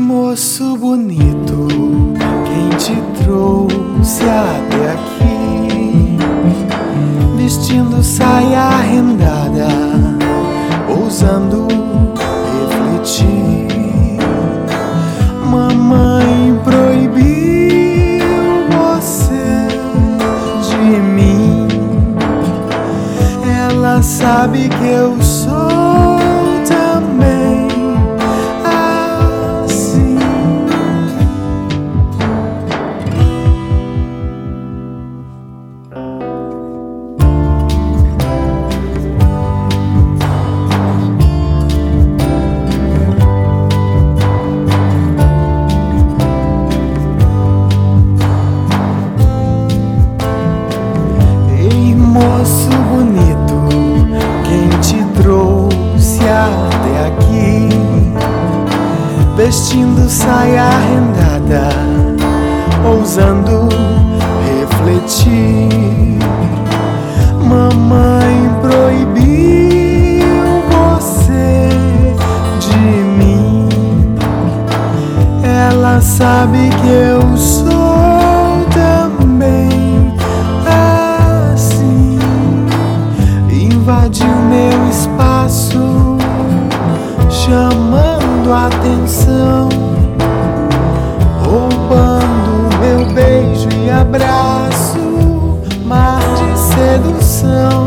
Moço bonito, quem te trouxe até aqui? Vestindo saia rendada, ousando refletir. Mamãe proibiu você de mim. Ela sabe que eu sou também assim. Ei, moço bonito, quem te trouxe até aqui? Vestindo saia rendada, ousando refletir. Mamãe proibiu você de mim. Ela sabe que eu sou também assim. Invadiu meu espaço, chamando a atenção, roubando meu beijo e abraço, mar de sedução.